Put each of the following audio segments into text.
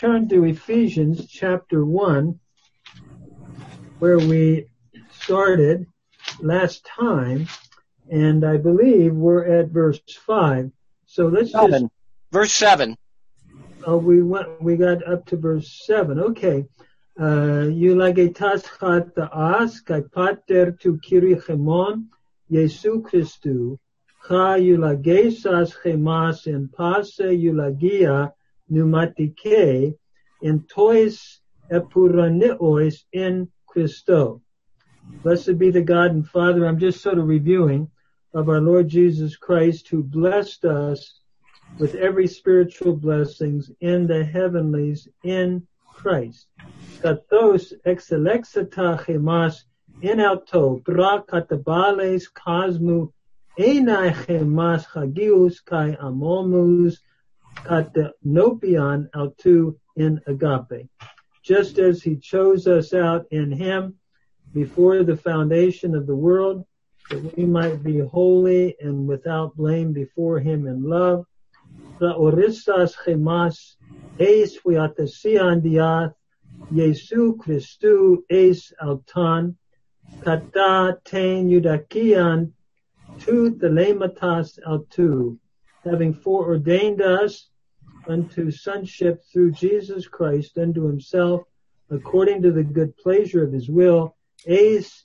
Turn to Ephesians chapter 1, where we started last time, and I believe we're at verse 5. So let's just... Verse 7. Oh, we got up to verse 7. Okay. Eulagetas chataas kai pater tu kirichemon Yesu Christu cha eulagesas chemas en pase eulagia pneumatike en tois epuraneois in Christo. Blessed be the God and Father. I'm just sort of reviewing of our Lord Jesus Christ, who blessed us with every spiritual blessings in the heavenlies in Christ. Katos exelexata chemas in auto bra katabales cosmu enai chemas chagius kai amomus katanopian autu in agape. Just as he chose us out in him before the foundation of the world, that we might be holy and without blame before him in love. Orisas chemas eis viatasian diath Yesu Christu eis autan kata ten yudakian tu thelematas autu, having foreordained us unto sonship through Jesus Christ unto himself, according to the good pleasure of his will, eis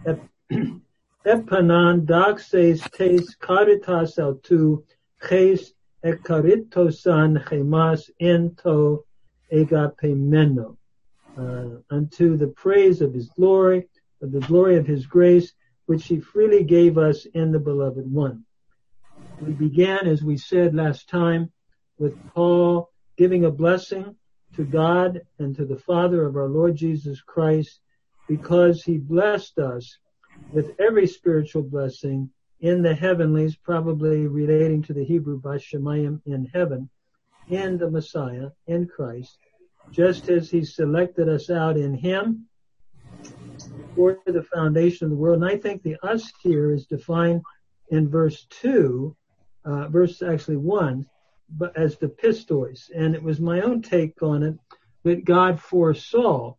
epanan doxes tes caritas autu ches ekaritosan chemas ento agapemeno, unto the praise of his glory, of the glory of his grace, which he freely gave us in the beloved one. We began, as we said last time, with Paul giving a blessing to God and to the Father of our Lord Jesus Christ, because he blessed us with every spiritual blessing in the heavenlies, probably relating to the Hebrew Bashemayim, in heaven, in the Messiah, in Christ, just as he selected us out in him before the foundation of the world. And I think the us here is defined in verse 1, but as the pistois. And it was my own take on it that God foresaw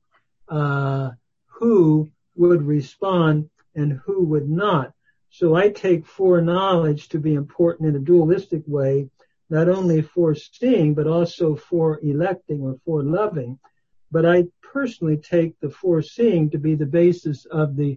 who would respond and who would not. So I take foreknowledge to be important in a dualistic way, not only foreseeing, but also for electing or for loving. But I personally take the foreseeing to be the basis of the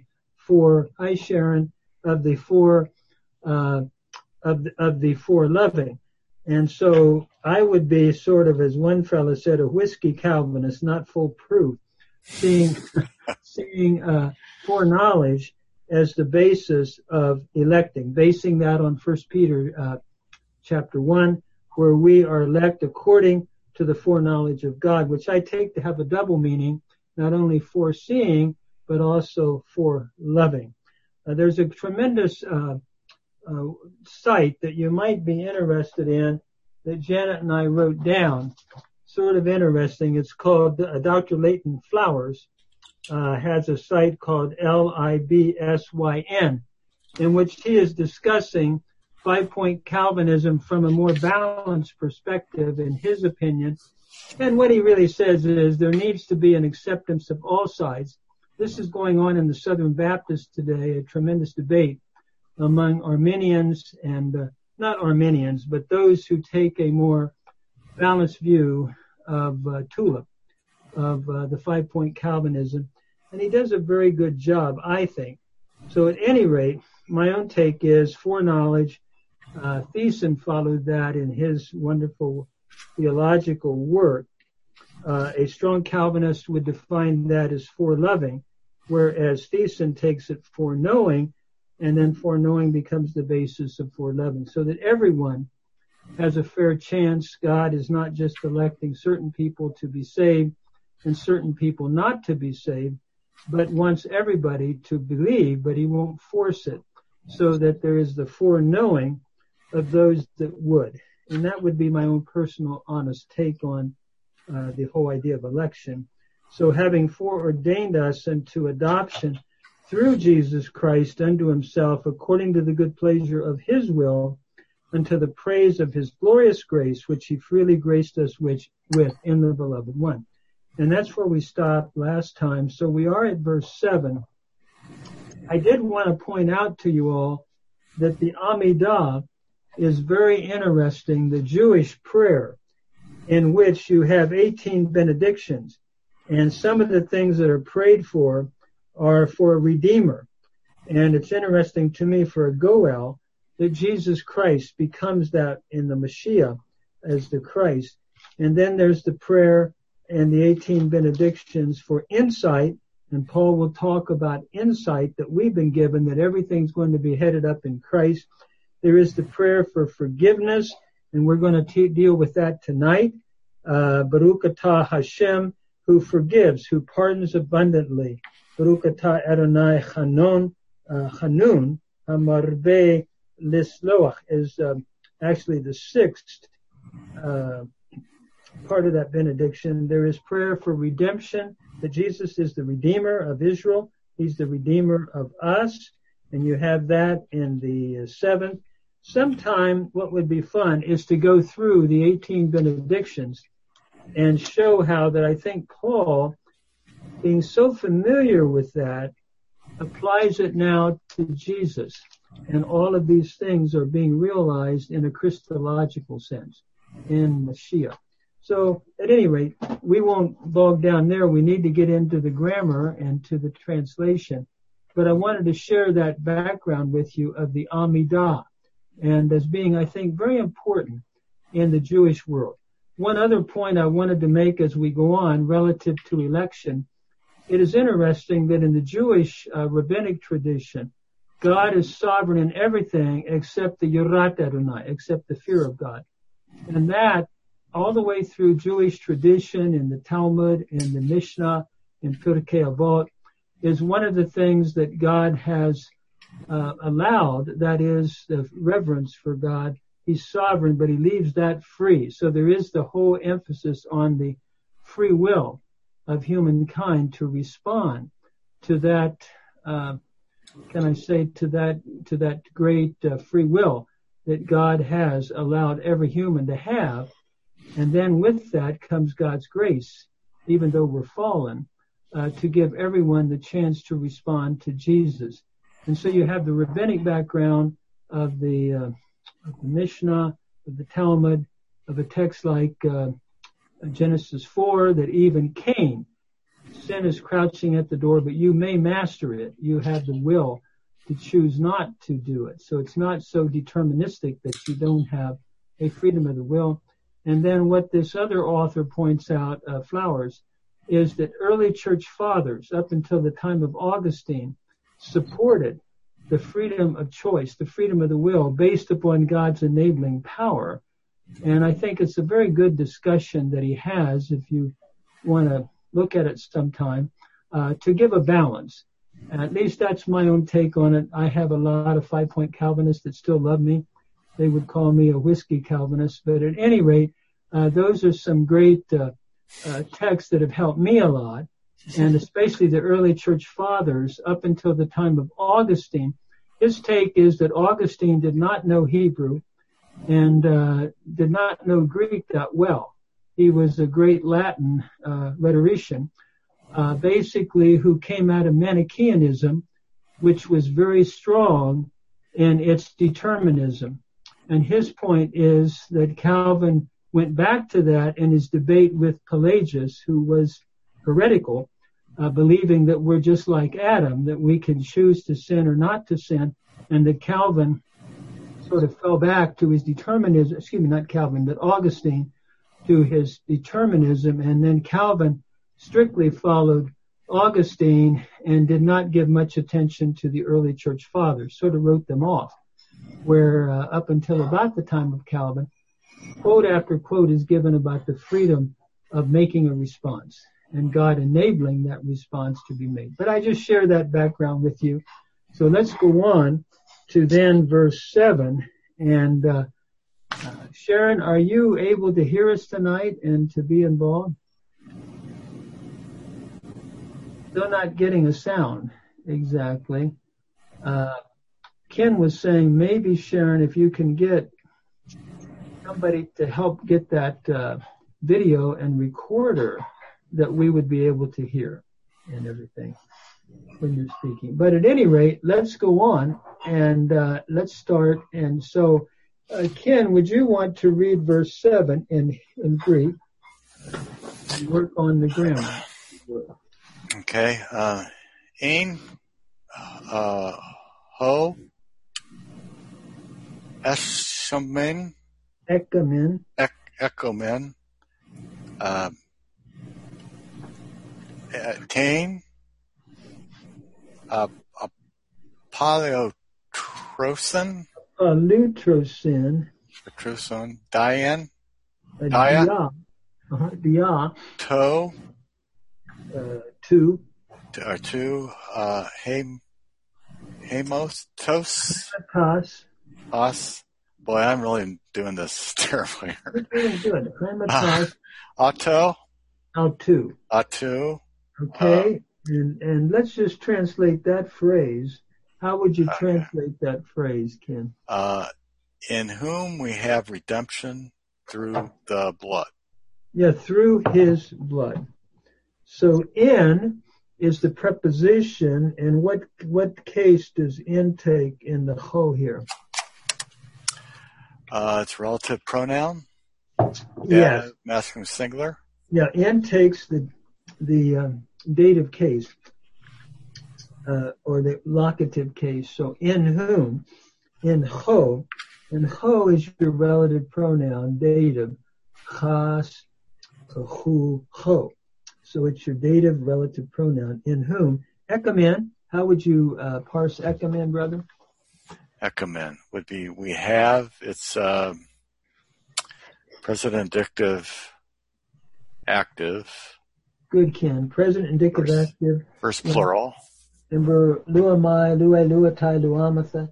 foreloving. And so I would be sort of, as one fellow said, a whiskey Calvinist, not foolproof, seeing foreknowledge as the basis of electing, basing that on 1 Peter chapter 1, where we are elect according to the foreknowledge of God, which I take to have a double meaning, not only foreseeing, but also for loving. There's a tremendous site that you might be interested in that Janet and I wrote down, sort of interesting. It's called Dr. Leighton Flowers has a site called LIBSYN, in which he is discussing 5-point Calvinism from a more balanced perspective, in his opinion. And what he really says is there needs to be an acceptance of all sides. This is going on in the Southern Baptists today, a tremendous debate among Arminians and not Arminians, but those who take a more balanced view of Tulip, of the 5-point Calvinism. And he does a very good job, I think. So at any rate, my own take is foreknowledge. Thiessen followed that in his wonderful theological work. A strong Calvinist would define that as foreloving, whereas Thiessen takes it foreknowing, and then foreknowing becomes the basis of foreloving, so that everyone has a fair chance. God is not just electing certain people to be saved and certain people not to be saved, but wants everybody to believe, but he won't force it, so that there is the foreknowing of those that would. And that would be my own personal honest take on the whole idea of election. So having foreordained us unto adoption through Jesus Christ unto himself, according to the good pleasure of his will, unto the praise of his glorious grace, which he freely graced us with in the beloved one. And that's where we stopped last time. So we are at verse 7. I did want to point out to you all that the Amidah is very interesting, the Jewish prayer, in which you have 18 benedictions. And some of the things that are prayed for are for a Redeemer. And it's interesting to me for a Goel that Jesus Christ becomes that in the Mashiach as the Christ. And then there's the prayer and the 18 benedictions for insight. And Paul will talk about insight that we've been given, that everything's going to be headed up in Christ. There is the prayer for forgiveness, and we're going to deal with that tonight. Baruch atah Hashem, who forgives, who pardons abundantly. Baruch atah Adonai Chanun, Hamarbe Lisloach is actually the sixth part of that benediction. There is prayer for redemption, that Jesus is the Redeemer of Israel. He's the Redeemer of us. And you have that in the seventh. Sometime what would be fun is to go through the 18 benedictions and show how that I think Paul, being so familiar with that, applies it now to Jesus. And all of these things are being realized in a Christological sense in Mashiach. So at any rate, we won't bog down there. We need to get into the grammar and to the translation. But I wanted to share that background with you of the Amidah, and as being, I think, very important in the Jewish world. One other point I wanted to make as we go on relative to election, it is interesting that in the Jewish rabbinic tradition, God is sovereign in everything except the Yirat Adonai, except the fear of God. And that, all the way through Jewish tradition, in the Talmud, in the Mishnah, in Pirkei Avot, is one of the things that God has allowed, that is the reverence for God. He's sovereign, but he leaves that free. So there is the whole emphasis on the free will of humankind to respond to that, to that great free will that God has allowed every human to have. And then with that comes God's grace, even though we're fallen, to give everyone the chance to respond to Jesus. And so you have the rabbinic background of the Mishnah, of the Talmud, of a text like Genesis 4, that even Cain, sin is crouching at the door, but you may master it. You have the will to choose not to do it. So it's not so deterministic that you don't have a freedom of the will. And then what this other author points out, Flowers, is that early church fathers, up until the time of Augustine, supported the freedom of choice, the freedom of the will, based upon God's enabling power. And I think it's a very good discussion that he has, if you want to look at it sometime, to give a balance. At least that's my own take on it. I have a lot of 5-point Calvinists that still love me. They would call me a whiskey Calvinist. But at any rate, those are some great texts that have helped me a lot. And especially the early church fathers up until the time of Augustine. His take is that Augustine did not know Hebrew and did not know Greek that well. He was a great Latin rhetorician, basically who came out of Manichaeanism, which was very strong in its determinism. And his point is that Calvin went back to that in his debate with Pelagius, who was heretical, believing that we're just like Adam, that we can choose to sin or not to sin, and that Calvin sort of fell back to his determinism, not Calvin, but Augustine, to his determinism, and then Calvin strictly followed Augustine and did not give much attention to the early church fathers, sort of wrote them off, where up until about the time of Calvin, quote after quote is given about the freedom of making a response and God enabling that response to be made. But I just share that background with you. So let's go on to then verse 7. And Sharon, are you able to hear us tonight and to be involved? Still not getting a sound exactly. Ken was saying maybe, Sharon, if you can get somebody to help get that video and recorder that we would be able to hear and everything when you're speaking. But at any rate, let's go on and let's start. And so, Ken, would you want to read verse 7 in Greek and work on the grammar? Okay. Ein, ho, eshomen, ekomen, tain, paleotrosin, Diane, dia, to, two, hemostos, us. Boy, I'm really doing this terribly. You're doing good. Hematos, Auto, autu. Okay, and let's just translate that phrase. How would you translate that phrase, Ken? In whom we have redemption through the blood. Yeah, through his blood. So in is the preposition, and what case does in take in the ho here? It's relative pronoun. Yes. Masculine singular. Yeah, in takes the dative case, or the locative case. So in whom, in ho, and ho is your relative pronoun, dative, chas, hu, ho. So it's your dative relative pronoun, in whom. Ekomen, how would you parse ekomen, brother? Ekomen would be we have, it's present indicative active. Good, Ken. Present indicative active. First plural. Remember, luamai, lue, luatai, luamatha.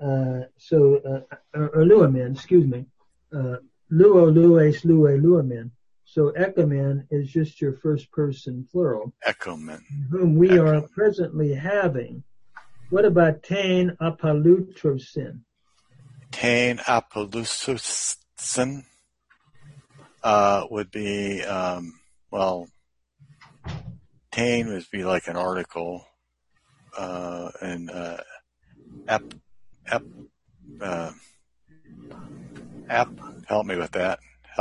Or luamen, excuse me. Luo, lues, lue, luamen. So ekomen is just your first person plural. Ekomen. Whom we are presently having. What about tain apalutrosin? Tain apalutrosin would be, tain would be like an article, and help me with that.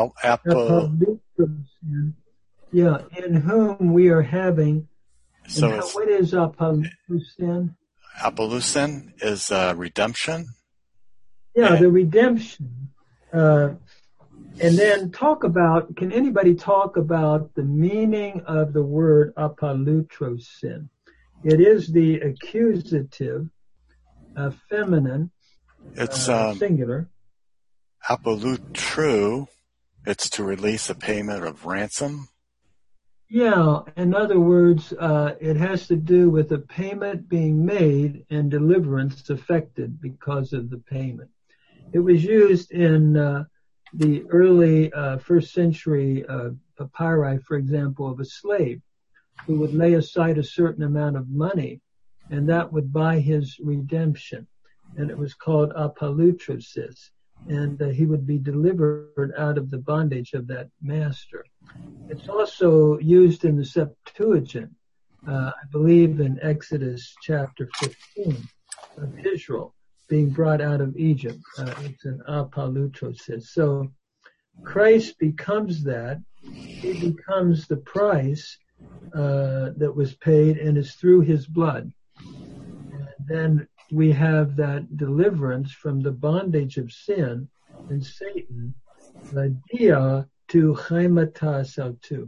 Apalutrosin. Yeah, in whom we are having. So what is apalutrosin? Apalusin is redemption. Yeah, the redemption. And then can anybody talk about the meaning of the word apalutrosin? It is the accusative, feminine, it's singular. Apalutru, it's to release a payment of ransom. Yeah, in other words, it has to do with a payment being made and deliverance affected because of the payment. It was used in the early first century papyri, for example, of a slave who would lay aside a certain amount of money, and that would buy his redemption. And it was called apalutrosis. And he would be delivered out of the bondage of that master. It's also used in the Septuagint, I believe in Exodus chapter 15, of Israel being brought out of Egypt. It's an apalutrosis. So Christ becomes that. He becomes the price that was paid, and it's through his blood. And then we have that deliverance from the bondage of sin and Satan, dia to chaimatas autu.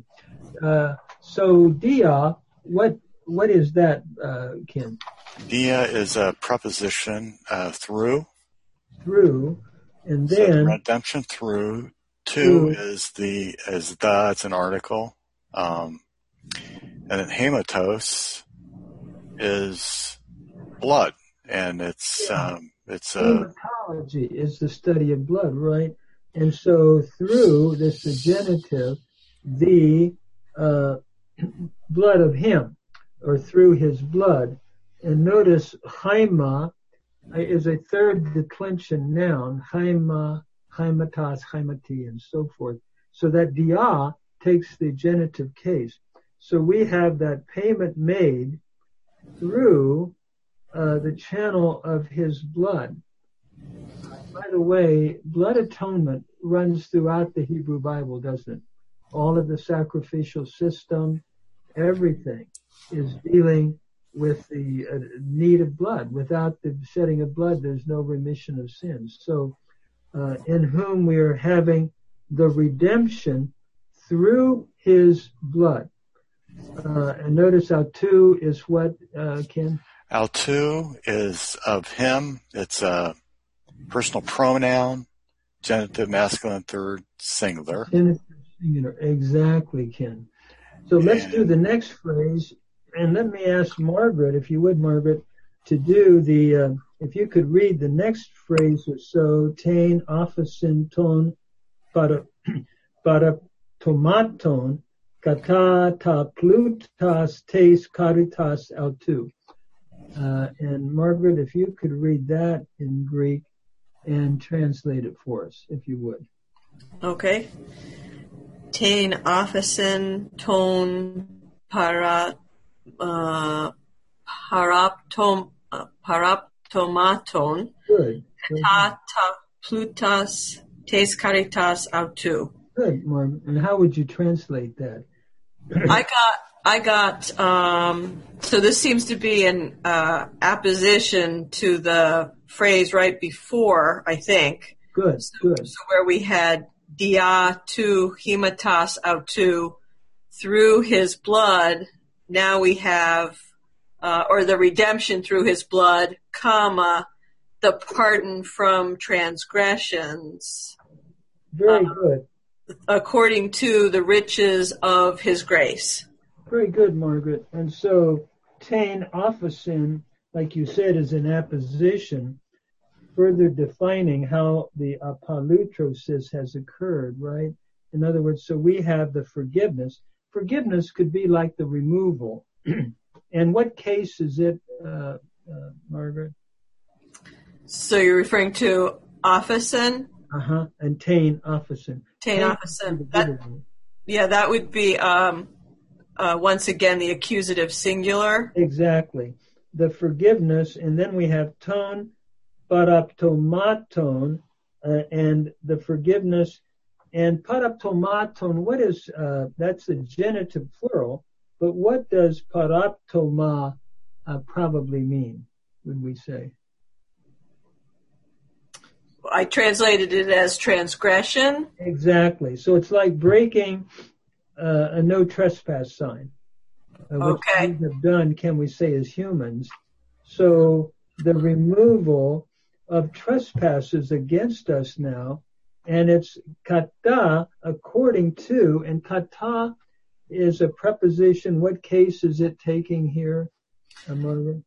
So dia, what is that, Ken? Dia is a preposition, through. Through, and then so redemption through. Two is it's an article, and then hematos is blood. And it's hematology is the study of blood, right? And so through this the genitive, the blood of him, or through his blood. And notice chaima is a third declension noun. Chaima, chaimatas, chaimati, and so forth. So that dia takes the genitive case. So we have that payment made through the channel of his blood. By the way, blood atonement runs throughout the Hebrew Bible, doesn't it? All of the sacrificial system, everything is dealing with the need of blood. Without the shedding of blood, there's no remission of sins. So in whom we are having the redemption through his blood. And notice Al2 is what, Ken? Al2 is of him. It's a personal pronoun, genitive, masculine, third, singular. Genitive, singular. Exactly, Ken. So let's do the next phrase. And let me ask Margaret, if you would, Margaret, to do the, if you could read the next phrase or so, tain, ophosin, ton, paraptomaton, kata, ta, plutas, tes, karitas, Al2. And Margaret, if you could read that in Greek and translate it for us, if you would. Okay. Tain, ophosin, ton, paraptomaton, Good. kata, plutas, tes, karitas, Al2. Good, Margaret. And how would you translate that? I got, so this seems to be an apposition to the phrase right before, I think. Good. So where we had dia tu hematas Al2 through his blood, now we have, or the redemption through his blood, comma, the pardon from transgressions. Very good. According to the riches of his grace. Very good, Margaret. And so, tain, ophosin, like you said, is an apposition, further defining how the apalutrosis has occurred, right? In other words, so we have the forgiveness. Forgiveness could be like the removal. And what case is it, Margaret? So you're referring to ophosin? And tain, ophosin. Tain, ophosin. That would be, once again, the accusative singular. Exactly. The forgiveness, and then we have ton, paraptomaton, and the forgiveness. And paraptomaton, what is, that's a genitive plural, but what does paraptoma probably mean, would we say? I translated it as transgression. Exactly. So it's like breaking a no trespass sign. Which we have done, can we say, as humans. So the removal of trespasses against us now, and it's kata according to, and kata is a preposition. What case is it taking here, Margaret?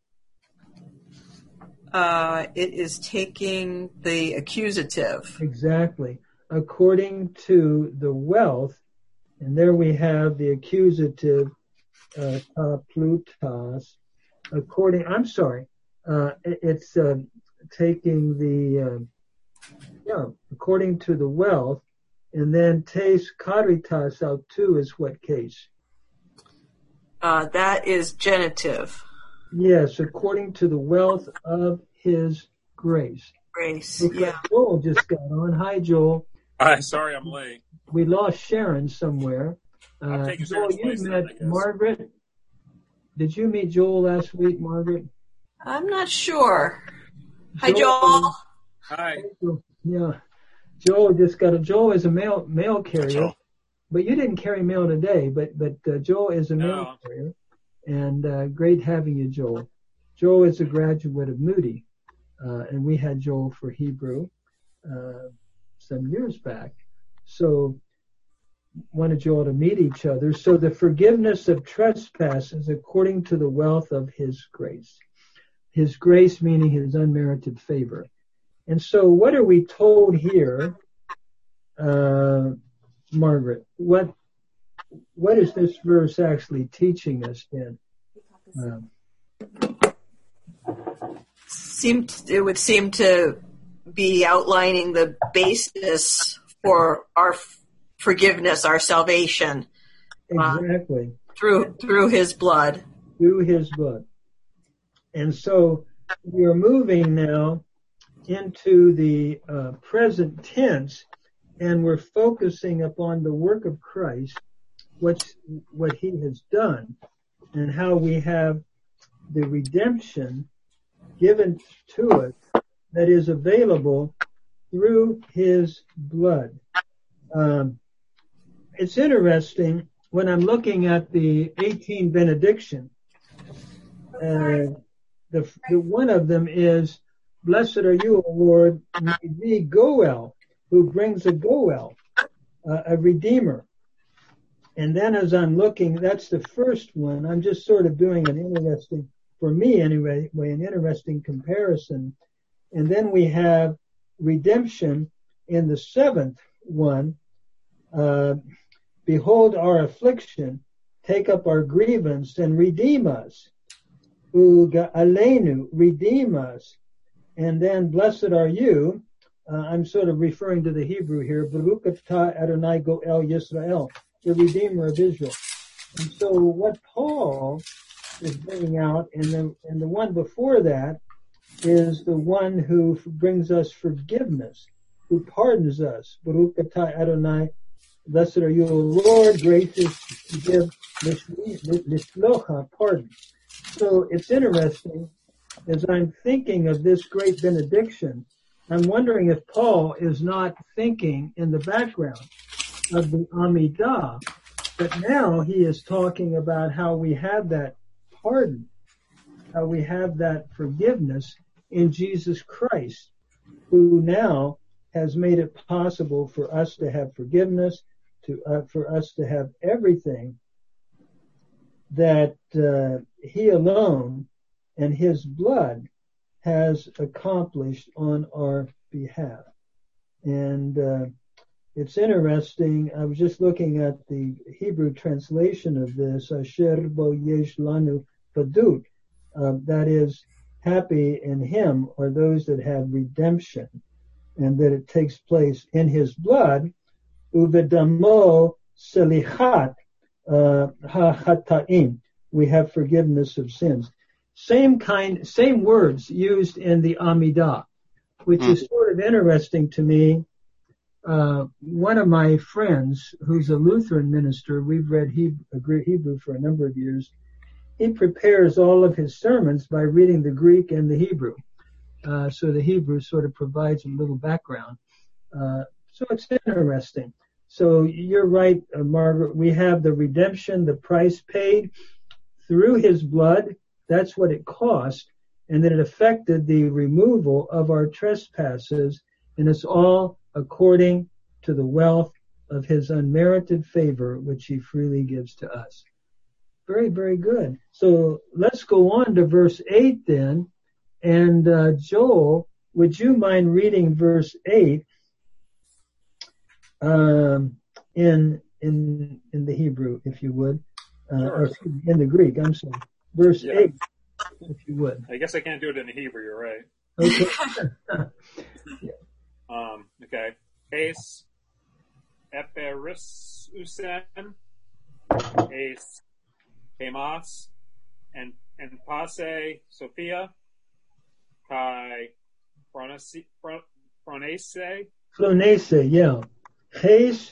It is taking the accusative. Exactly. According to the wealth, and there we have the accusative, plutas. It's taking the, according to the wealth, and then tes karitas Al2 is what case? That is genitive. Yes, according to the wealth of his grace. Grace, Joel just got on. Hi, Joel. Hi, sorry I'm late. We lost Sharon somewhere. Joel, you met Margaret. Did you meet Joel last week, Margaret? I'm not sure. Hi, Joel. Hi. Yeah. Joel Joel is a mail carrier. Joel. But you didn't carry mail today, but Joel is a mail carrier. And great having you, Joel. Joel is a graduate of Moody, and we had Joel for Hebrew some years back. So wanted Joel to meet each other. So the forgiveness of trespasses according to the wealth of his grace. His grace meaning his unmerited favor. And so what are we told here, Margaret? What is this verse actually teaching us then? It would seem to be outlining the basis for our forgiveness, our salvation. Exactly. Through his blood. Through his blood. And so we're moving now into the present tense, and we're focusing upon the work of Christ, what he has done, and how we have the redemption given to us that is available through his blood. It's interesting when I'm looking at the 18 benediction. The one of them is, "Blessed are you, O Lord, may thee Goel, who brings a Goel, a redeemer." And then as I'm looking, that's the first one. I'm just sort of doing an interesting, for me anyway, an interesting comparison. And then we have redemption in the seventh one. "Behold our affliction, take up our grievance, and redeem us." Uga alenu, redeem us. And then, "Blessed are you." I'm sort of referring to the Hebrew here. Baruch atah Adonai Goel Yisrael, the Redeemer of Israel. And so what Paul is bringing out, and the one before that, is the one who brings us forgiveness, who pardons us. Baruch atah Adonai, blessed are you, O Lord, gracious to give lishlocha, pardon. So it's interesting, as I'm thinking of this great benediction, I'm wondering if Paul is not thinking in the background of the Amidah, but now he is talking about how we have that pardon, how we have that forgiveness in Jesus Christ, who now has made it possible for us to have forgiveness, for us to have everything that he alone and his blood has accomplished on our behalf. And it's interesting, I was just looking at the Hebrew translation of this, Asher bo yesh lanu padut, that is, happy in him are those that have redemption, and that it takes place in his blood, uvedamo selichat ha-chataim, we have forgiveness of sins. Same words used in the Amidah, which is sort of interesting to me. One of my friends, who's a Lutheran minister, we've read Hebrew for a number of years, he prepares all of his sermons by reading the Greek and the Hebrew. So the Hebrew sort of provides a little background. So it's interesting. So you're right, Margaret, we have the redemption, the price paid through his blood. That's what it cost. And that it affected the removal of our trespasses. And it's all according to the wealth of his unmerited favor, which he freely gives to us. Very, very good. So let's go on to verse 8 then. And Joel, would you mind reading verse 8 in the Hebrew, if you would, or in the Greek? I'm sorry. Verse 8, if you would. I guess I can't do it in the Hebrew. You're right. Okay. Okay. Es eperisusen, es hemas, and pase Sophia, kai phronese. Phronese, yeah. Es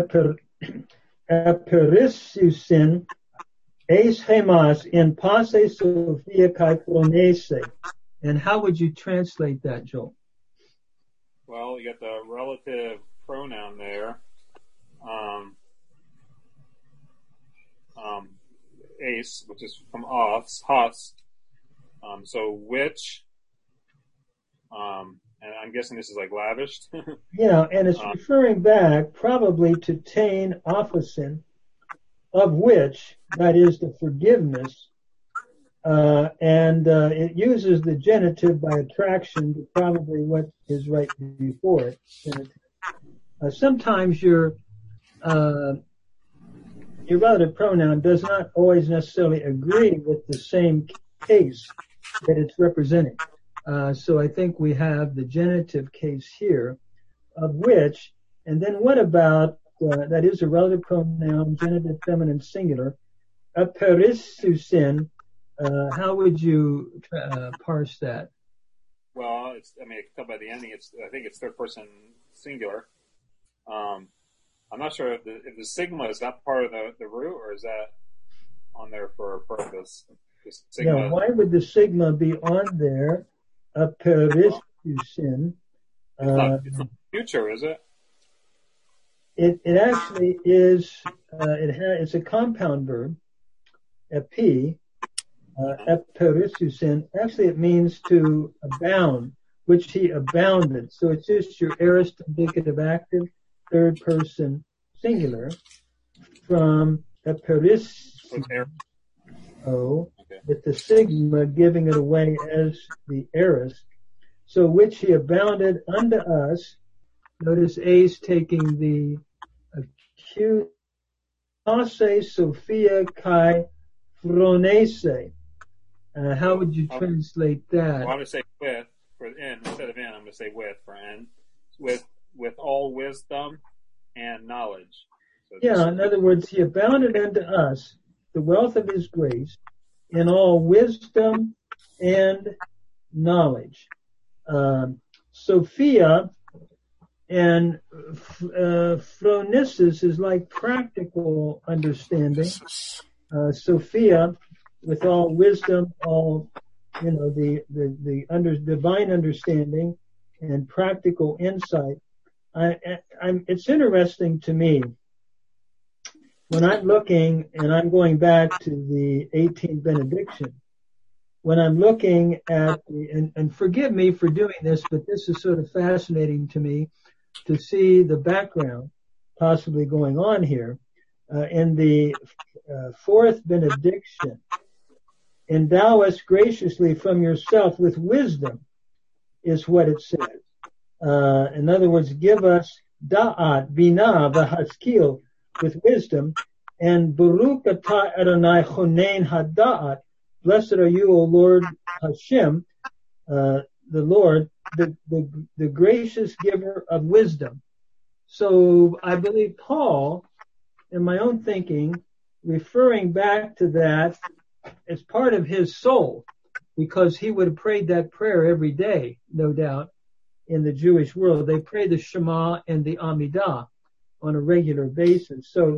eperisusen, es hemas, in pase Sophia kai phronese. And how would you translate that, Joel? Well, you got the relative pronoun there. Ace, which is from os, hos. So which, and I'm guessing this is like lavished. Yeah, and it's referring back probably to tain ophosin, of which, that is the forgiveness, and it uses the genitive by attraction to probably what is right before it. Sometimes your relative pronoun does not always necessarily agree with the same case that it's representing. So I think we have the genitive case here, of which, and then what about, that is a relative pronoun, genitive feminine singular, aperissusin, how would you parse that? Well, I can tell by the ending, I think it's third person singular. I'm not sure if the sigma is that part of the root, or is that on there for a purpose? The sigma. Yeah, why would the sigma be on there? Aperissusin. It's not future, is it? It actually is. It's a compound verb. Epi. Aperissusin. Actually, it means to abound, which he abounded. So it's just your aorist indicative active, third person singular, from aperissusin, with the sigma giving it away as the aorist. So which he abounded unto us. Notice A's taking the acute. Ase Sophia Kai Phronese. How would you translate that? Well, I'm going to say with for in instead of in. I'm going to say with for in. With all wisdom and knowledge. So yeah, in other words, he abounded unto us the wealth of his grace in all wisdom and knowledge. Sophia and phronesis is like practical understanding. Sophia, with all wisdom, all the divine understanding and practical insight. It's interesting to me when I'm looking, and I'm going back to the 18th benediction. When I'm looking at and forgive me for doing this, but this is sort of fascinating to me to see the background possibly going on here. In the fourth benediction, endow us graciously from yourself with wisdom, is what it says. In other words, give us da'at, binah, v'haskil, with wisdom, and Baruch atah Adonai chonein hada'at, blessed are you, O Lord Hashem, the Lord, the gracious giver of wisdom. So I believe Paul, in my own thinking, referring back to that as part of his soul, because he would have prayed that prayer every day, no doubt, in the Jewish world. They pray the Shema and the Amidah on a regular basis. So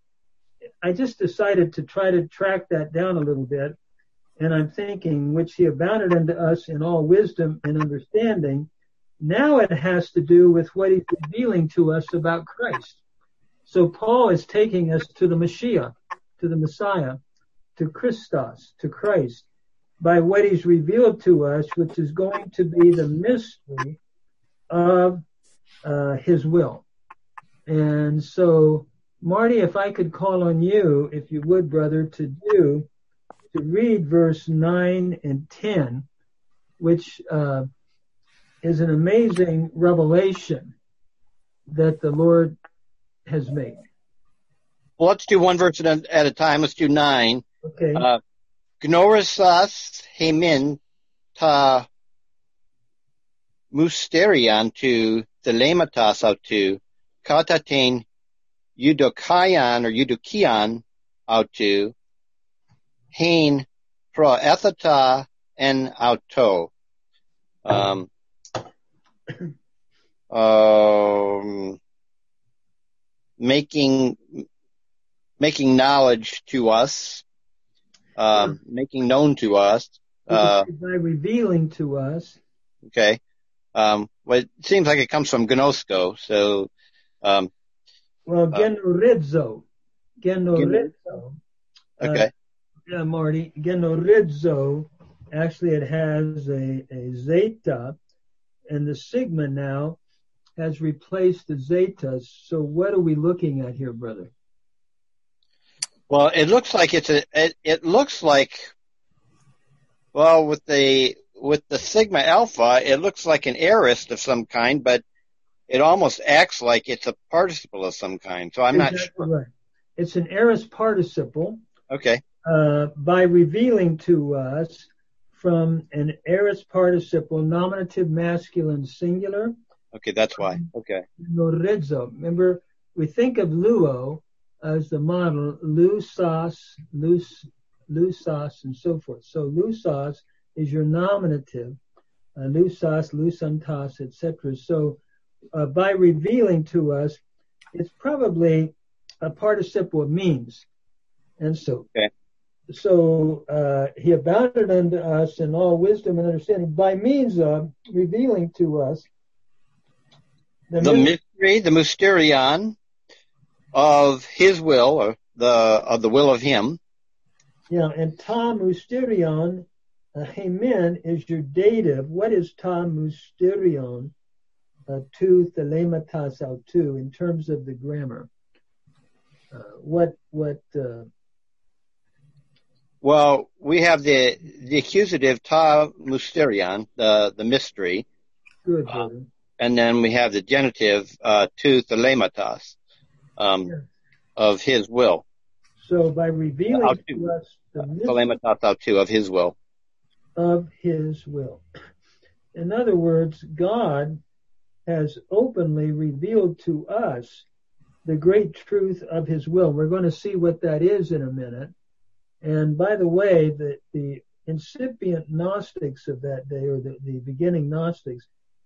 I just decided to try to track that down a little bit. And I'm thinking, which he abounded unto us in all wisdom and understanding. Now it has to do with what he's revealing to us about Christ. So Paul is taking us to the Mashiach, to the Messiah, to Christos, to Christ, by what he's revealed to us, which is going to be the mystery of his will. And so, Marty, if I could call on you, if you would, brother, to read verse 9 and 10, which is an amazing revelation that the Lord has made. Well, let's do one verse at a time. Let's do 9. Okay. Gnorisas hemin ta musterian tu thelematas autu katatain eudokian or eudokian autu hein pro ethata en auto. Making knowledge to us, making known to us, by revealing to us. Okay. Well, it seems like it comes from gnosko. So, genorizo. Okay. Yeah, Marty. Genorizo. Actually, it has a zeta, and the sigma now has replaced the zeta. So, what are we looking at here, brother? Well, it looks like it looks like, well, with the sigma alpha, it looks like an aorist of some kind, but it almost acts like it's a participle of some kind. So I'm not sure. Right. It's an aorist participle. Okay. By revealing to us from an aorist participle, nominative masculine singular. Okay, that's why. Okay. Lorenzo. Remember, we think of luo as the model, lusas, and so forth. So lusas is your nominative, lusas, lusantas, etc. So by revealing to us, it's probably a participle of means. And so, okay. So he abounded unto us in all wisdom and understanding by means of revealing to us the mystery, the mysterion of his will, or the will of him. Yeah, and ta mysterion, hemen, is your dative. What is ta mysterion? Tu thelematas autu, in terms of the grammar. Well, we have the accusative ta mysterion, the mystery. Good, brother. And then we have the genitive tu thelematas, of his will. So by revealing to us the thelematas autu, of his will. Of his will. In other words, God has openly revealed to us the great truth of his will. We're going to see what that is in a minute. And by the way, the incipient Gnostics of that day, or the beginning Gnostics,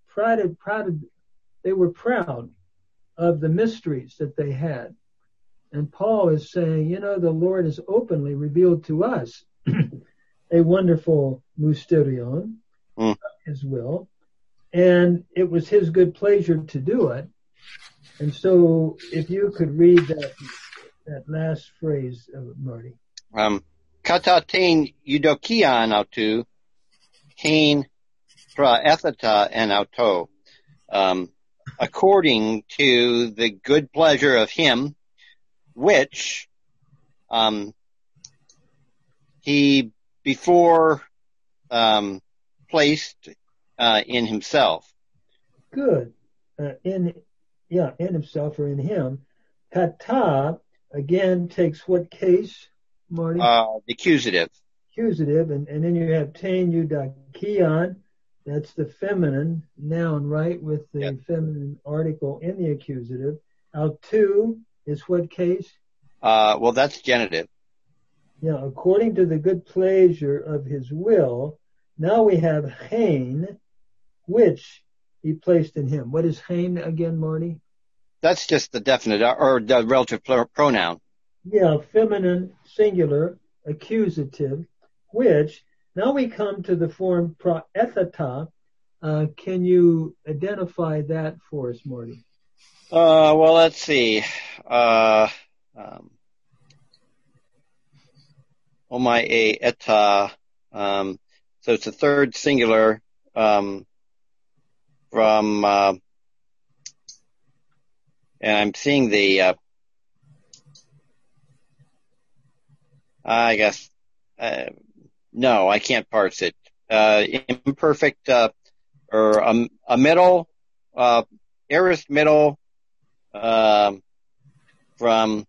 they were proud of the mysteries that they had. And Paul is saying, the Lord has openly revealed to us a wonderful mysterion, his will, and it was his good pleasure to do it. And so if you could read that last phrase, Marty. Kata tein eudokian autu, hein praethata en auto, according to the good pleasure of him, which he before placed in himself. Good. In himself, or in him. Kata, again, takes what case, Marty? The accusative. Accusative, and then you have tein eudokian, that's the feminine noun, right, with the feminine article in the accusative. Autu is what case? Well, that's genitive. Yeah, according to the good pleasure of his will. Now we have hein, which he placed in him. What is hein again, Marty? That's just the definite, or the relative pronoun. Yeah, feminine, singular, accusative, which, now we come to the form praethata. Can you identify that for us, Marty? Well, let's see. Omai eta. So it's a third singular from, and I'm seeing the, I guess, no, I can't parse it. Imperfect, or a middle, aorist middle, from.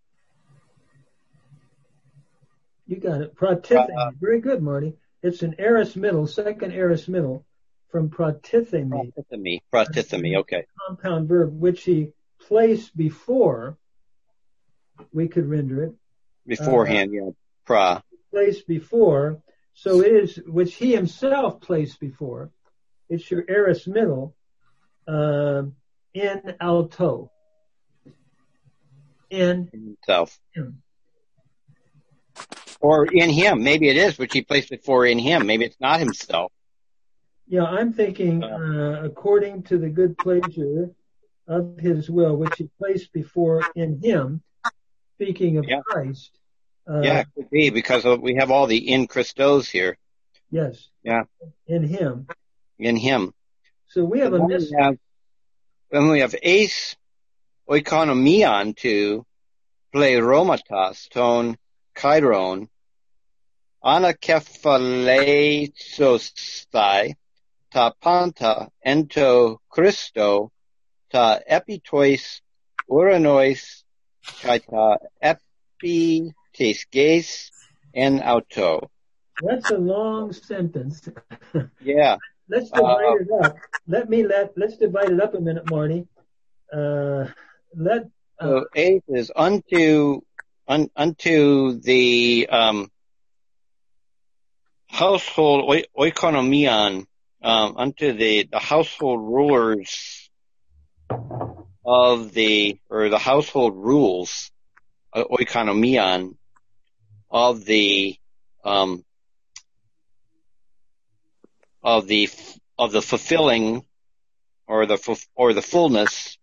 You got it. Pratithemi. Very good, Marty. It's an aorist middle, second aorist middle, from pratithemi. Pratithemi, okay. Compound verb, which he placed before, we could render it. Beforehand, pra. Placed before, so it is, which he himself placed before. It's your aorist middle, in auto. In himself. Him. Or in him. Maybe it is, which he placed before in him. Maybe it's not himself. Yeah, I'm thinking, according to the good pleasure of his will, which he placed before in him, speaking of Christ. It could be, because we have all the in Christos here. Yes. Yeah. In him. In him. So we have then we have ace oikonomion to pleiromatos ton chiron anakephalaisosthai ta panta ento Christo ta epitois uranois kai ta epites ges en auto. That's a long sentence. Yeah. Let's divide it up. Let's divide it up a minute, Marty. So eighth is unto the household oikonomion, unto the household rulers of the household rules, oikonomion of the fulfilling or the fullness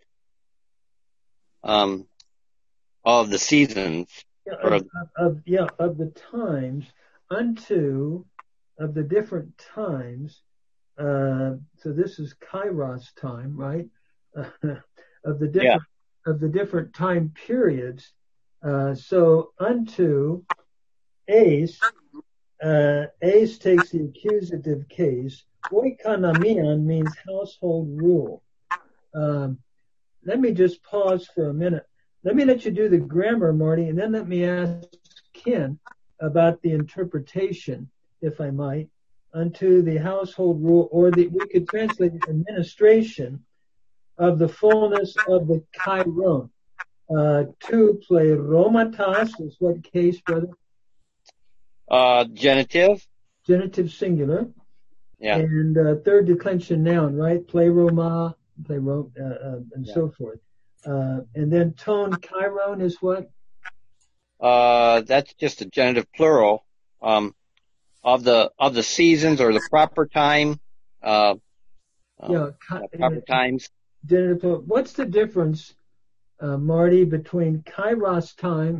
of the seasons, of the times, unto of the different times. So this is Kairos time, right? Of the different time periods. So unto ace. Ace takes the accusative case. Oikonomion means household rule. Let me just pause for a minute. Let me let you do the grammar, Marty, and then let me ask Ken about the interpretation, if I might, unto the household rule, or we could translate administration of the fullness of the Chiron. To pleromatos is what case, brother? Genitive. Genitive singular. Yeah. And third declension noun, right? Pleroma, and so forth. And then tone Chiron is what? That's just a genitive plural of the seasons or the proper time. Proper times. Genitive plural. What's the difference, Marty, between Kairos time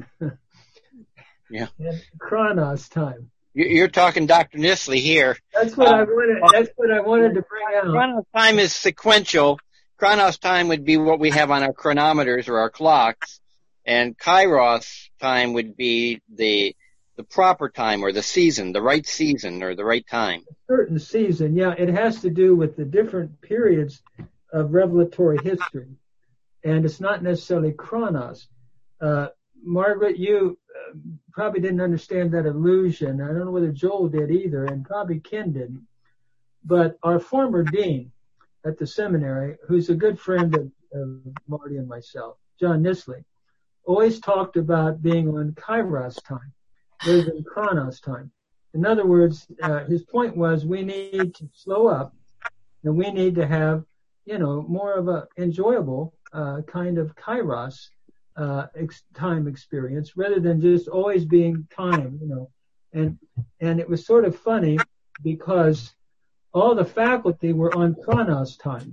and Chronos time? You're talking Dr. Nisley here. That's what I wanted to bring out. Chronos time is sequential. Chronos time would be what we have on our chronometers or our clocks, and Kairos time would be the proper time or the season, the right season or the right time. A certain season, yeah. It has to do with the different periods of revelatory history, and it's not necessarily Chronos. Margaret, you probably didn't understand that allusion. I don't know whether Joel did either, and probably Ken didn't. But our former dean at the seminary, who's a good friend of Marty and myself, John Nisley, always talked about being on Kairos time rather than Chronos time. In other words, his point was we need to slow up, and we need to have, more of a enjoyable kind of Kairos time experience rather than just always being time, and it was sort of funny because all the faculty were on Chronos time.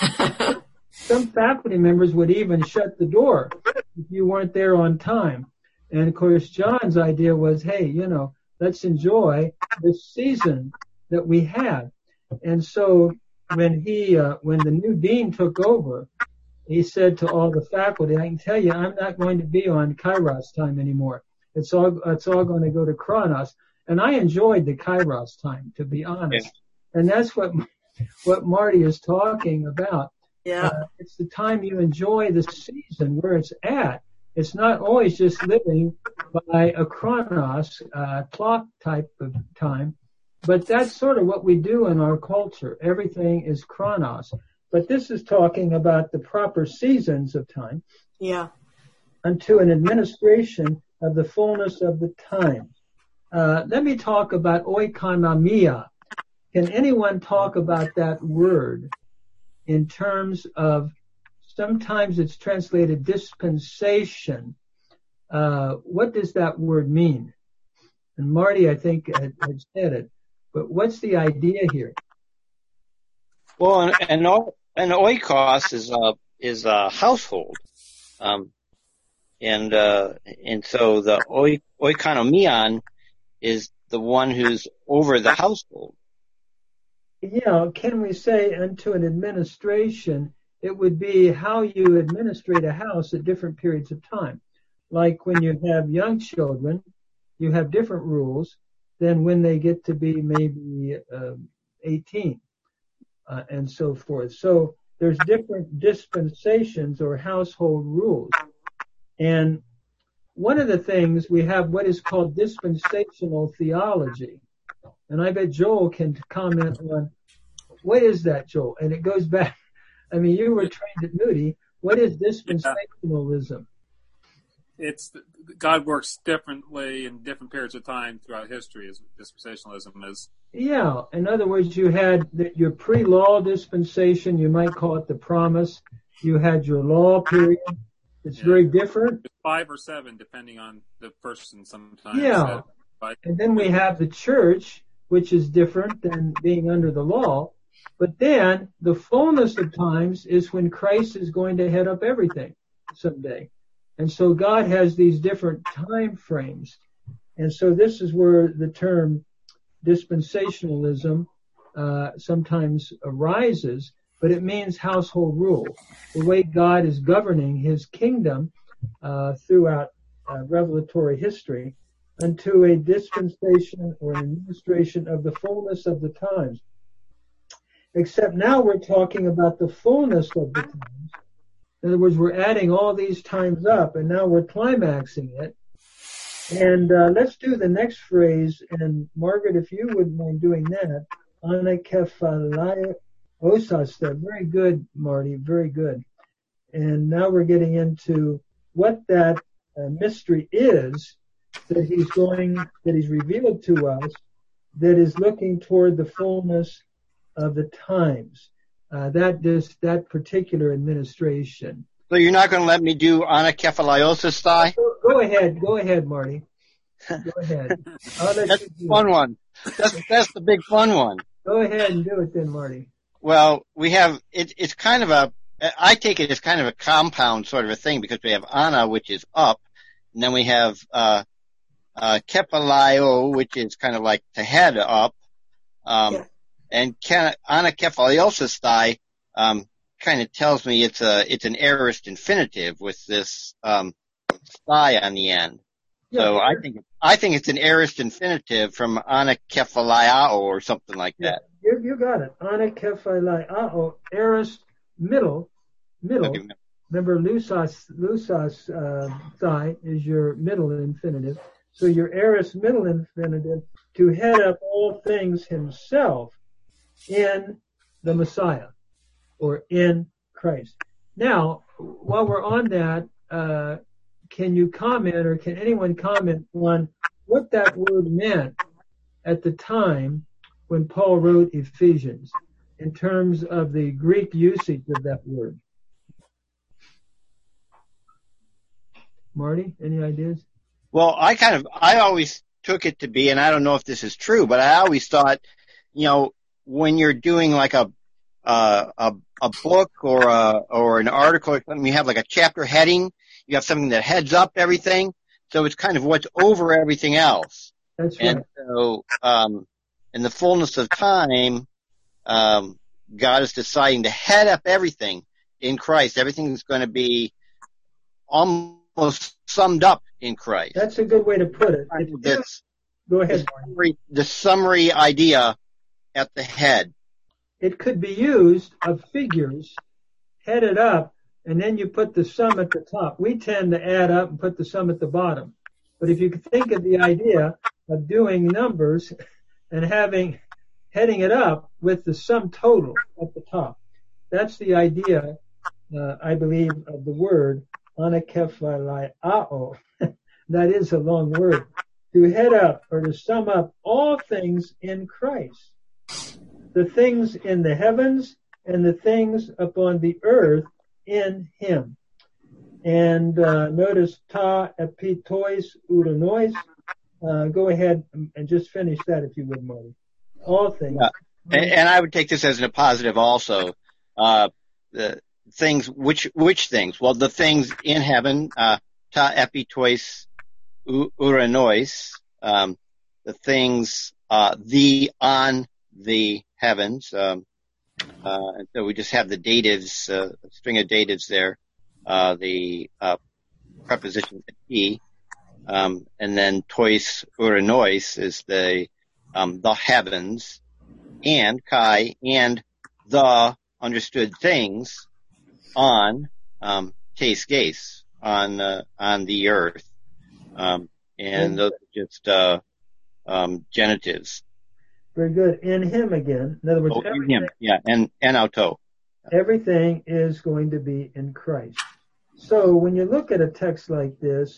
Some faculty members would even shut the door if you weren't there on time. And of course, John's idea was, hey, let's enjoy this season that we had. And so when the new dean took over, he said to all the faculty, I can tell you, I'm not going to be on Kairos time anymore. It's all going to go to Chronos. And I enjoyed the Kairos time, to be honest. Yeah. And that's what Marty is talking about. Yeah. It's the time you enjoy the season where it's at. It's not always just living by a Chronos clock type of time, but that's sort of what we do in our culture. Everything is Chronos. But this is talking about the proper seasons of time. Yeah. Unto an administration of the fullness of the times. Let me talk about oikonomia. Can anyone talk about that word in terms of, sometimes it's translated dispensation. What does that word mean? And Marty, I think, had said it. But what's the idea here? Well, an oikos is a household, and so the oikonomion is the one who's over the household. Yeah, can we say unto an administration? It would be how you administrate a house at different periods of time. Like when you have young children, you have different rules than when they get to be maybe 18. And so forth. So there's different dispensations or household rules. And one of the things we have what is called dispensational theology. And I bet Joel can comment on what is that, Joel? And it goes back, I mean, you were trained at Moody. What is dispensationalism? It's God works differently in different periods of time throughout history, as dispensationalism is. Yeah. In other words, you had your pre-law dispensation, you might call it the promise. You had your law period. It's very different. It's 5 or 7, depending on the person sometimes. Yeah. And then we have the church, which is different than being under the law. But then the fullness of times is when Christ is going to head up everything someday. And so God has these different time frames. And so this is where the term dispensationalism sometimes arises, but it means household rule, the way God is governing his kingdom throughout revelatory history unto a dispensation or an administration of the fullness of the times. Except now we're talking about the fullness of the times. In other words, we're adding all these times up, and now we're climaxing it. And let's do the next phrase. And Margaret, if you wouldn't mind doing that, anakephalaiosaste. Very good, Marty. Very good. And now we're getting into what that mystery is that he's revealed to us, that is looking toward the fullness of the times. That particular administration. So you're not going to let me do anakephalaiosaste? Go ahead, Marty. Go ahead. That's the fun one. That's the big fun one. Go ahead and do it then, Marty. Well, we have, it's kind of I take it as kind of a compound sort of a thing, because we have ana, which is up, and then we have kephalaio, which is kind of like to head up. And anakephalaiosaste kind of tells me it's an aorist infinitive with this sty on the end. Yeah. So I think it's an aorist infinitive from anakephalaio or something like that. You got it. Anakephalaio, aorist middle. Okay. Remember, lusas thigh is your middle infinitive. So your aorist middle infinitive, to head up all things himself in the Messiah or in Christ. Now, while we're on that, can you comment, or can anyone comment on what that word meant at the time when Paul wrote Ephesians in terms of the Greek usage of that word? Marty, any ideas? Well, I always took it to be, and I don't know if this is true, but I always thought, when you're doing like a book or an article or something, you have like a chapter heading, you have something that heads up everything, so it's kind of what's over everything else. That's right. And so, in the fullness of time, God is deciding to head up everything in Christ. Everything's going to be almost summed up in Christ. That's a good way to put it. Go ahead. The summary idea at the head. It could be used of figures headed up, and then you put the sum at the top. We tend to add up and put the sum at the bottom. But if you could think of the idea of doing numbers and heading it up with the sum total at the top, that's the idea, I believe, of the word anakephalaio. That is a long word. To head up or to sum up all things in Christ. The things in the heavens and the things upon the earth in him. And notice ta epitois uranois. Go ahead and just finish that if you would, Marty. All things. Yeah. And I would take this as a positive also. The things, which things? Well, the things in heaven, ta epitois uranois, the things, on the heavens, and so we just have the datives, a string of datives there, the preposition he, and then tois uranois is the heavens, and kai, and the understood things on tes geis, on the earth. and those are just genitives. Very good. In him again. In other words, in him. Yeah, and auto. Everything is going to be in Christ. So when you look at a text like this,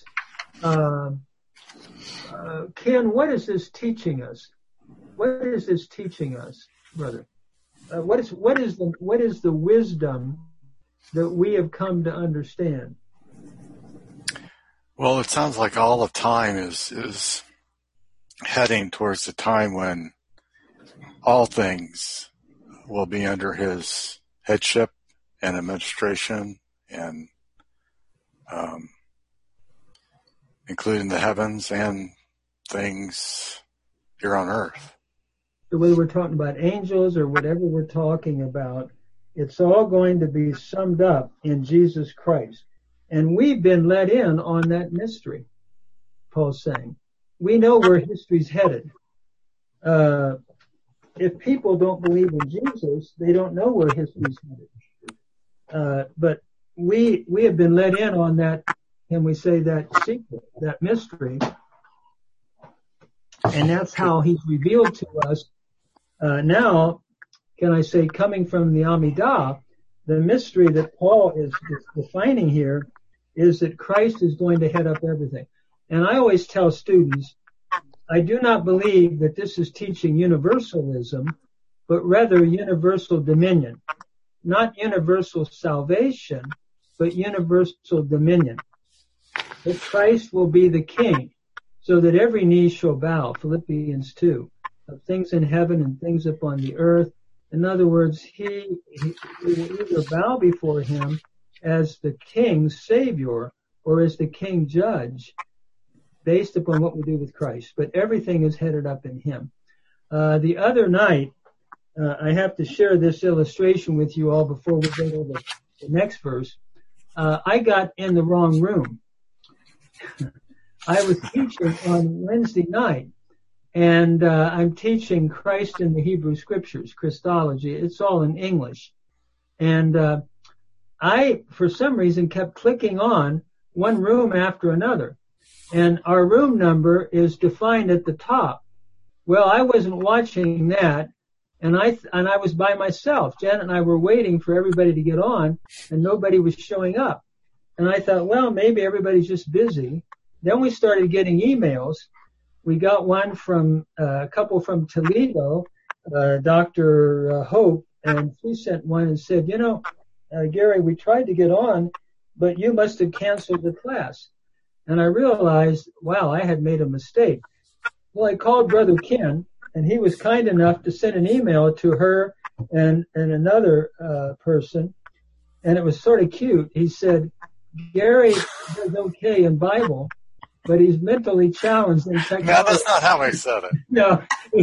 Ken, what is this teaching us? What is this teaching us, brother? What is the wisdom that we have come to understand? Well, it sounds like all of time is heading towards the time when all things will be under his headship and administration, and including the heavens and things here on earth. So whether we're talking about angels or whatever we're talking about, it's all going to be summed up in Jesus Christ. And we've been let in on that mystery, Paul's saying. We know where history's headed. If people don't believe in Jesus, they don't know where history's headed. But we have been let in on that, can we say, that secret, that mystery. And that's how he's revealed to us. Now, can I say, coming from the Amidah, the mystery that Paul is defining here is that Christ is going to head up everything. And I always tell students, I do not believe that this is teaching universalism, but rather universal dominion. Not universal salvation, but universal dominion. That Christ will be the king, so that every knee shall bow, Philippians 2, of things in heaven and things upon the earth. In other words, he will either bow before him as the king savior or as the king judge, based upon what we do with Christ. But everything is headed up in him. The other night, I have to share this illustration with you all before we go to the next verse. I got in the wrong room. I was teaching on Wednesday night, and I'm teaching Christ in the Hebrew Scriptures, Christology. It's all in English. And I, for some reason, kept clicking on one room after another. And our room number is defined at the top. Well, I wasn't watching that, and I was by myself. Janet and I were waiting for everybody to get on, and nobody was showing up. And I thought, well, maybe everybody's just busy. Then we started getting emails. We got one from a couple from Toledo, Dr. Hope, and she sent one and said, Gary, we tried to get on, but you must have canceled the class. And I realized, wow, I had made a mistake. Well, I called Brother Ken, and he was kind enough to send an email to her and another person, and it was sort of cute. He said, Gary is okay in Bible, but he's mentally challenged in technology. No, that's not how I said it. No,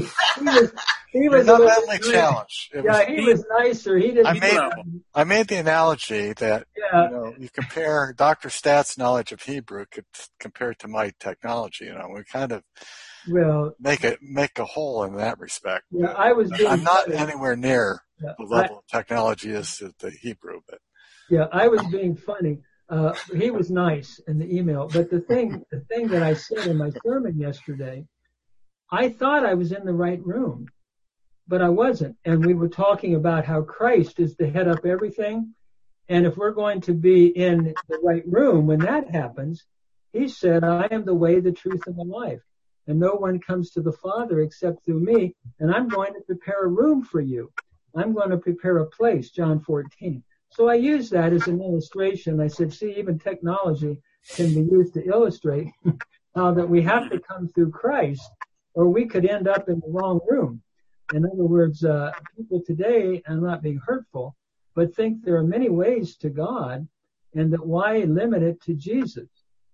he was not mentally challenged. He was nicer. He didn't. I made the analogy that you compare Dr. Stat's knowledge of Hebrew compared to my technology. We kind of make a hole in that respect. Yeah, I'm not anywhere near the level of technology is to the Hebrew, but I was being funny. He was nice in the email, but the thing that I said in my sermon yesterday, I thought I was in the right room, but I wasn't. And we were talking about how Christ is to head up everything. And if we're going to be in the right room when that happens, he said, I am the way, the truth, and the life. And no one comes to the Father except through me. And I'm going to prepare a room for you. I'm going to prepare a place, John 14. So I used that as an illustration. I said, see, even technology can be used to illustrate how that we have to come through Christ, or we could end up in the wrong room. In other words, people today, I'm not being hurtful, but think there are many ways to God, and that why limit it to Jesus?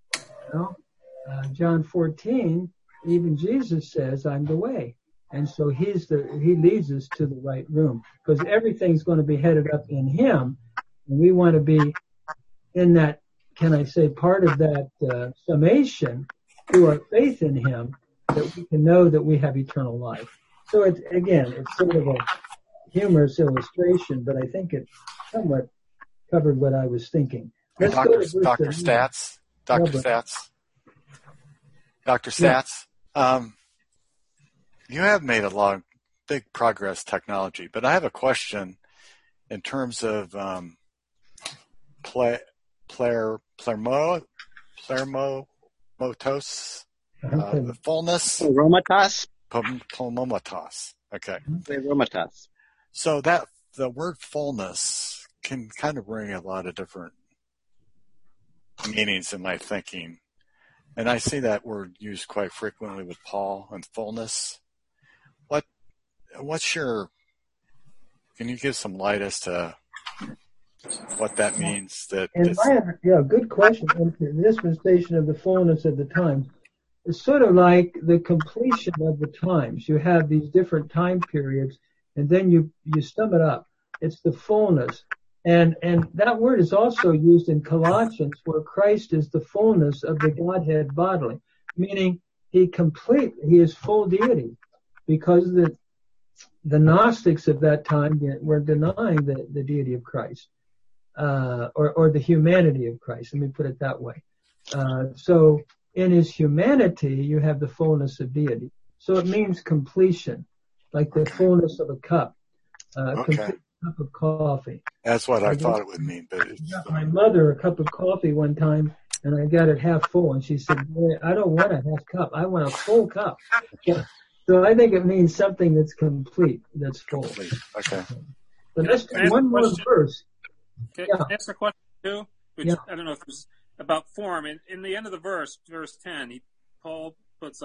John 14, even Jesus says, I'm the way. And so he leads us to the right room, because everything's going to be headed up in him. And we want to be in that, can I say, part of that summation through our faith in him, that we can know that we have eternal life. So it's sort of a humorous illustration, but I think it somewhat covered what I was thinking. Dr. Stats. Dr. Satz, you have made big progress technology, but I have a question in terms of pleromatosis, the fullness. Pleromatosis. Okay. Pleromatosis. So that the word fullness can kind of bring a lot of different meanings in my thinking. And I see that word used quite frequently with Paul and fullness. Can you give some light as to what that means? Good question. The dispensation of the fullness of the times is sort of like the completion of the times. You have these different time periods, and then you sum it up. It's the fullness. And that word is also used in Colossians, where Christ is the fullness of the Godhead bodily, meaning he is full deity, because the Gnostics of that time were denying the deity of Christ, or the humanity of Christ. Let me put it that way. So in his humanity, you have the fullness of deity. So it means completion, like the fullness of a cup, complete cup of coffee. That's what I thought it would mean. But I got my mother a cup of coffee one time, and I got it half full, and she said, "Boy, I don't want a half cup. I want a full cup." So I think it means something that's complete, that's full. Complete. Okay. But let's do one more verse. Okay, can I ask a question too? Which I don't know if it's about form. In the end of the verse 10, Paul puts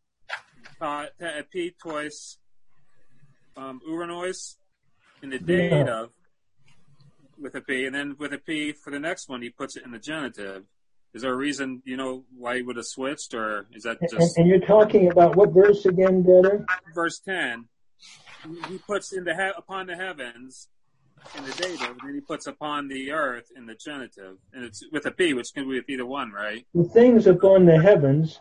epi tois uranois in the dative with a P, and then with a P for the next one, he puts it in the genitive. Is there a reason, why he would have switched, or is that just... And you're talking about what verse again, brother? Verse 10. He puts upon the heavens in the dative, and then he puts upon the earth in the genitive. And it's with a P, which can be with either one, right? The things upon the heavens,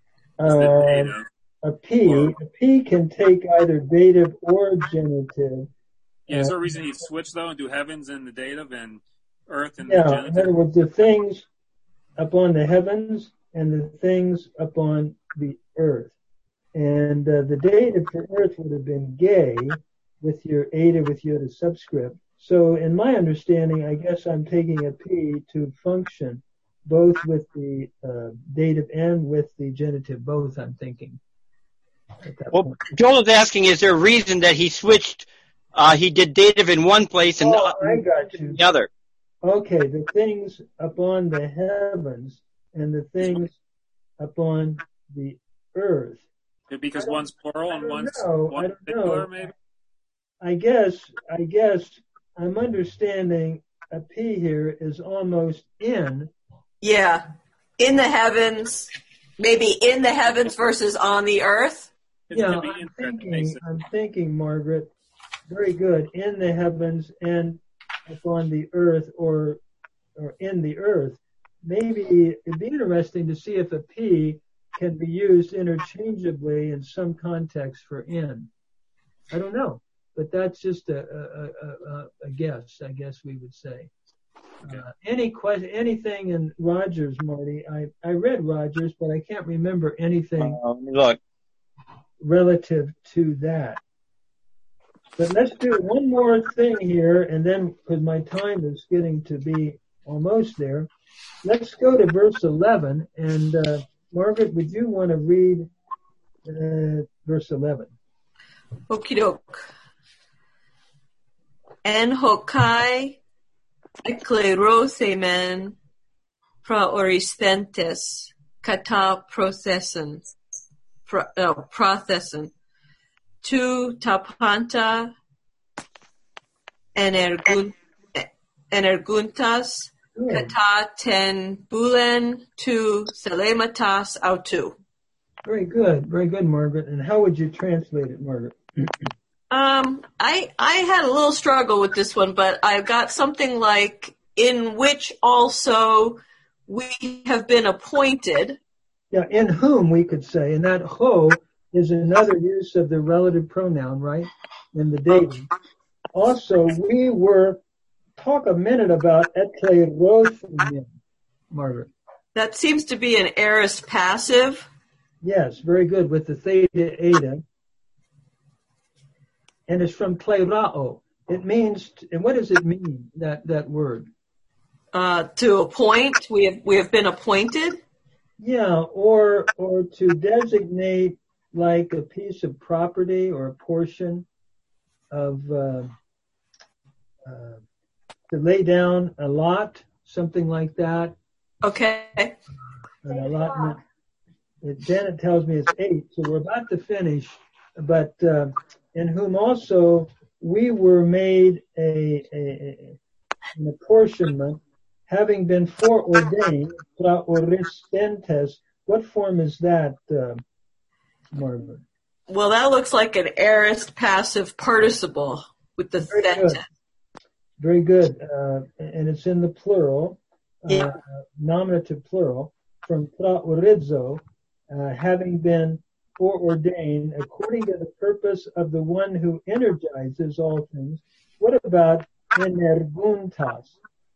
a P can take either dative or genitive. Yeah, is there a reason he'd switch, though, and do heavens in the dative and earth in the genitive? In other words, the things upon the heavens and the things upon the earth. And the dative for earth would have been gay with your eta with your subscript. So in my understanding, I guess I'm taking a P to function both with the dative and with the genitive, both, I'm thinking. Well, Joel is asking, is there a reason that he switched, he did dative in one place and the other? Okay, the things upon the heavens and the things upon the earth. Because one's plural and one's singular, maybe? I guess I'm understanding a P here is almost in. Yeah, in the heavens, maybe in the heavens versus on the earth. I'm thinking, Margaret, very good, in the heavens and upon the earth, or in the earth. Maybe it'd be interesting to see if a P can be used interchangeably in some context for in. I don't know, but that's just a guess. I guess we would say. Okay. Anything in Rogers, Marty? I read Rogers, but I can't remember anything relative to that. But let's do one more thing here, and then, because my time is getting to be almost there, let's go to verse 11. And Margaret, would you want to read verse 11? Okie doke. En hokai eklerosemen praoristentes kata prothesin. Tu tapanta energuntas kata ten bulen tu selematas autu. Very good, Margaret. And how would you translate it, Margaret? I had a little struggle with this one, but I've got something like, in which also we have been appointed. Yeah, in whom we could say, and that ho is another use of the relative pronoun, right? In the dative. Also, we were, talk a minute about eklerothemen, Margaret. That seems to be an aorist passive. Yes, very good, with the theta eta. And it's from klerao. It means, and what does it mean, that word? To appoint, we have been appointed. Yeah, or to designate like a piece of property or a portion of, to lay down a lot, something like that. Okay. An allotment. Janet tells me it's 8, so we're about to finish. But in whom also we were made an apportionment, having been foreordained, praoristentes. What form is that, Margaret? Well, that looks like an aorist passive participle with the theta. Very good. And it's in the plural, Yeah. nominative plural, from praorizo, having been foreordained according to the purpose of the one who energizes all things. What about energuntas?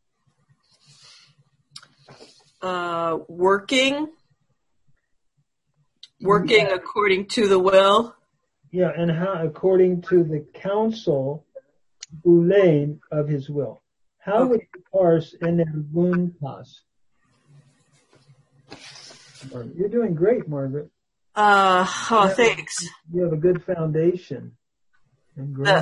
Working according to the will. Yeah, and how according to the counsel boulane of his will. How would you parse energuntas? You're doing great, Margaret. Thanks. You have a good foundation. And great.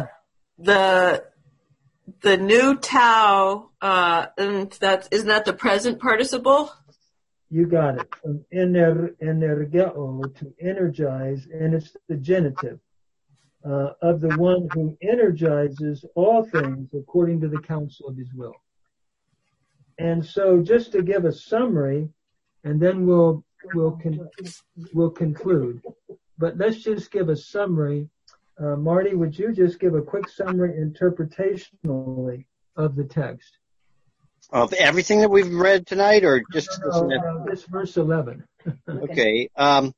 The new tau, and isn't that the present participle? You got it. From energeo, to energize, and it's the genitive of the one who energizes all things according to the counsel of his will. And so, just to give a summary, and then we'll conclude. But let's just give a summary. Marty, would you just give a quick summary interpretationally of the text? Of everything that we've read tonight, or just this verse 11? Okay.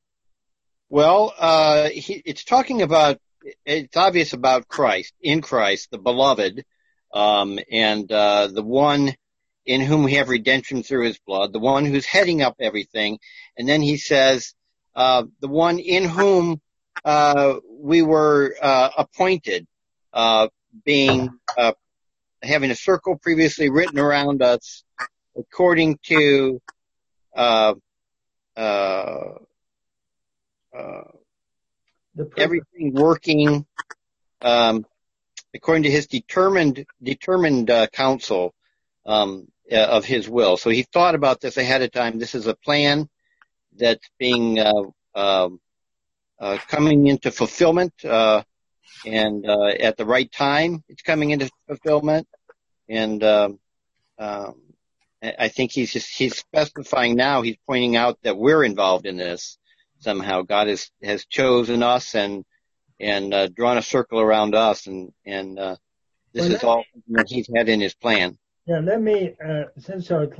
It's talking about, it's obvious about Christ, in Christ, the beloved, and the one in whom we have redemption through his blood, the one who's heading up everything. And then he says, the one in whom we were appointed, having a circle previously written around us, according to everything working according to his determined counsel of his will. So he thought about this ahead of time. This is a plan that's being coming into fulfillment, and at the right time, it's coming into fulfillment. And I think he's specifying now. He's pointing out that we're involved in this somehow. God has chosen us and drawn a circle around us, and this is all that he's had in his plan. Yeah, let me, since our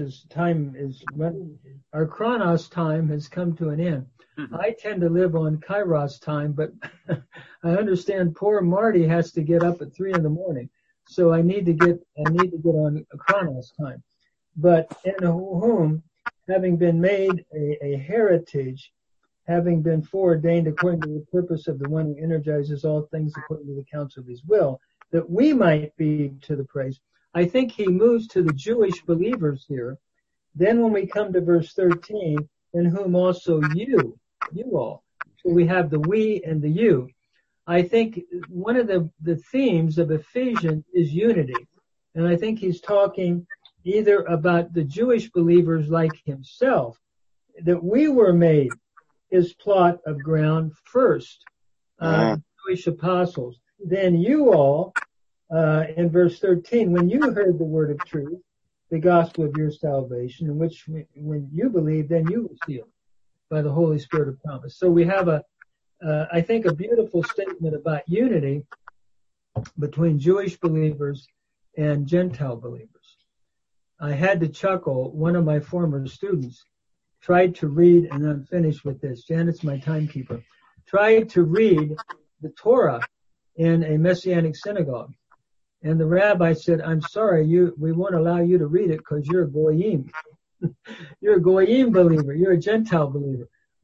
our Chronos time has come to an end. Mm-hmm. I tend to live on Kairos time, but I understand poor Marty has to get up at 3 a.m. So I need to get on Chronos time. But in whom, having been made a heritage, having been foreordained according to the purpose of the one who energizes all things according to the counsel of his will, that we might be to the praise. I think he moves to the Jewish believers here. Then when we come to verse 13, in whom also you all. So we have the we and the you. I think one of the themes of Ephesians is unity. And I think he's talking either about the Jewish believers like himself, that we were made his plot of ground first, Jewish apostles. Then you all, in verse 13, when you heard the word of truth, the gospel of your salvation, in which when you believe, then you were sealed by the Holy Spirit of promise. So we have I think a beautiful statement about unity between Jewish believers and Gentile believers. I had to chuckle. One of my former students tried to read, and I'm finished with this. Janet's my timekeeper. Tried to read the Torah in a Messianic synagogue. And the rabbi said, I'm sorry, we won't allow you to read it because you're a Goyim. You're a Goyim believer. You're a Gentile believer.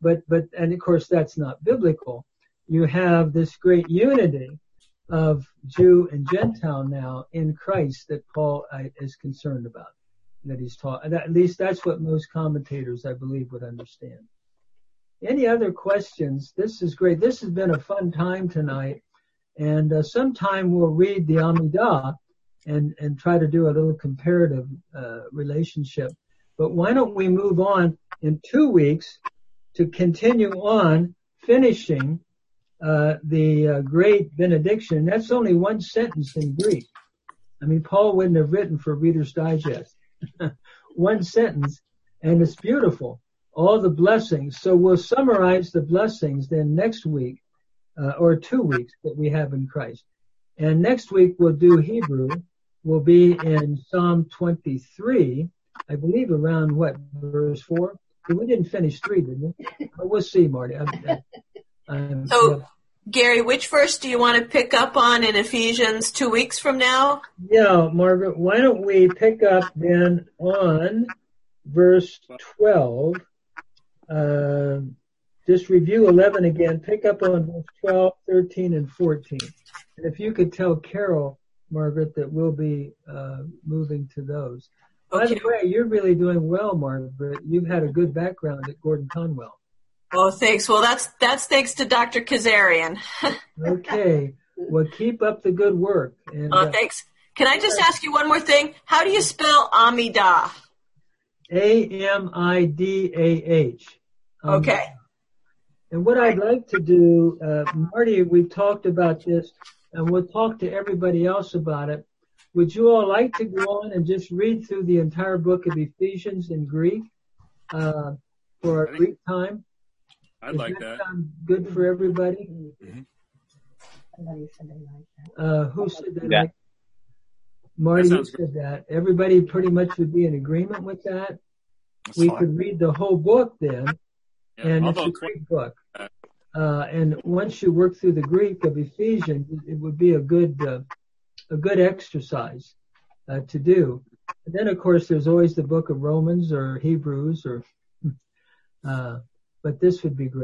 and of course that's not biblical. You have this great unity of Jew and Gentile now in Christ that Paul is concerned about, that he's taught. At least that's what most commentators, I believe, would understand. Any other questions? This is great. This has been a fun time tonight, and sometime we'll read the Amidah and try to do a little comparative relationship. But why don't we move on in 2 weeks to continue on finishing the great benediction. That's only one sentence in Greek. I mean, Paul wouldn't have written for Reader's Digest. One sentence, and it's beautiful. All the blessings. So we'll summarize the blessings then next week, or 2 weeks that we have in Christ. And next week we'll do Hebrew. We'll be in Psalm 23, I believe around verse 4? We didn't finish 3, did we? We'll see, Marty. Gary, which verse do you want to pick up on in Ephesians 2 weeks from now? Yeah, Margaret, why don't we pick up then on verse 12. Just review 11 again. Pick up on verse 12, 13, and 14. And if you could tell Carol, Margaret, that we'll be moving to those. By the way, you're really doing well, Margaret. You've had a good background at Gordon Conwell. Oh, thanks. Well, that's thanks to Dr. Kazarian. Okay. Well, keep up the good work. And, thanks. Can I just ask you one more thing? How do you spell Amidah? Amidah. Okay. And what I'd like to do, Marty, we've talked about this, and we'll talk to everybody else about it. Would you all like to go on and just read through the entire book of Ephesians in Greek for our Greek time? I'd like that. Sound good for everybody? Mm-hmm. Who said that? Yeah. Marty, you said that. Everybody pretty much would be in agreement with that. We could read the whole book then, and it's a Greek book. And once you work through the Greek of Ephesians, it would be a good exercise to do. And then, of course, there's always the book of Romans or Hebrews, but this would be great.